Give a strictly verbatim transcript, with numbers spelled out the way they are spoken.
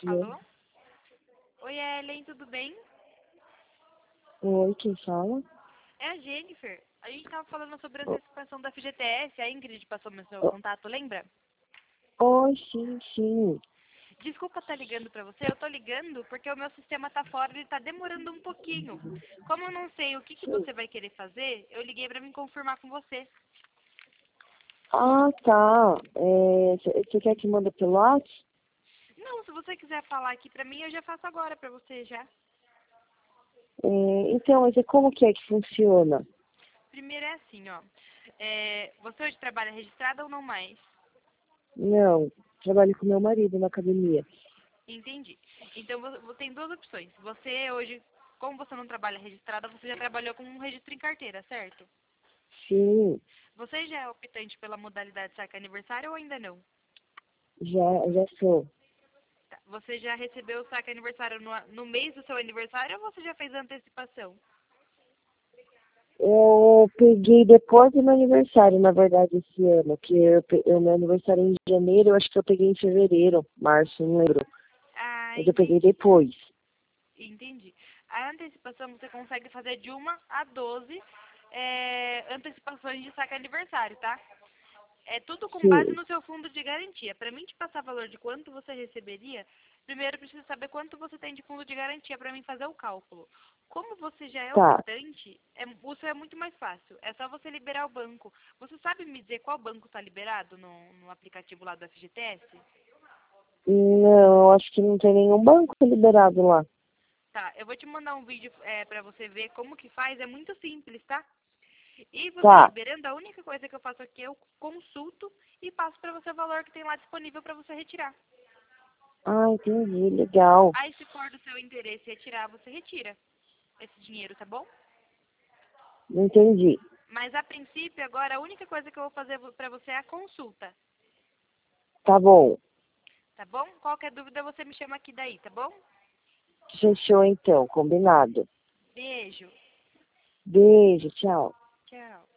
Alô? Alô? Oi, Ellen, tudo bem? Oi, quem fala? É a Jennifer. A gente tava falando sobre a antecipação da F G T S, a Ingrid passou meu seu O- contato, lembra? Oi, sim, sim. Desculpa estar ligando pra você, eu tô ligando porque o meu sistema tá fora e ele tá demorando um pouquinho. Como eu não sei o que, que Sim. você vai querer fazer, eu liguei pra me confirmar com você. Ah, tá. Você quer que manda pelo WhatsApp? Não, se você quiser falar aqui pra mim, eu já faço agora pra você já. É, então, mas é como que é que funciona? Primeiro é assim, ó. É, você hoje trabalha registrada ou não mais? Não, trabalho com meu marido na academia. Entendi. Então, vo- vo- tem duas opções. Você hoje, como você não trabalha registrada, você já trabalhou com um registro em carteira, certo? Sim, Você já é optante pela modalidade saque aniversário ou ainda não? já, já sou. Tá. Você já recebeu o saque aniversário no, a- no mês do seu aniversário ou você já fez a antecipação? Eu peguei depois do meu aniversário, na verdade, esse ano, que eu, pe- o meu aniversário é em janeiro, eu acho que eu peguei em fevereiro, março, não lembro. Ah, Mas eu peguei entendi. depois. Entendi. A antecipação você consegue fazer de uma a doze é, antecipações de saque aniversário, tá? É tudo com base Sim, no seu fundo de garantia. Para mim te passar valor de quanto você receberia, primeiro eu preciso saber quanto você tem de fundo de garantia para mim fazer o cálculo. Como você já é tá. optante, é, o seu é muito mais fácil. É só você liberar o banco. Você sabe me dizer qual banco está liberado no, no aplicativo lá do F G T S? Não, eu acho que não tem nenhum banco liberado lá. Tá, eu vou te mandar um vídeo é, para você ver como que faz. É muito simples, tá? E você Tá. liberando, a única coisa que eu faço aqui é eu consulto e passo para você o valor que tem lá disponível para você retirar. Ah, entendi, legal. Aí, se for do seu interesse retirar, você retira esse dinheiro, tá bom? Entendi. Mas, a princípio, agora, a única coisa que eu vou fazer pra você é a consulta, Tá bom. tá bom? Qualquer dúvida, você me chama aqui daí, tá bom? Fechou então, combinado. Beijo. Beijo, tchau. Tchau.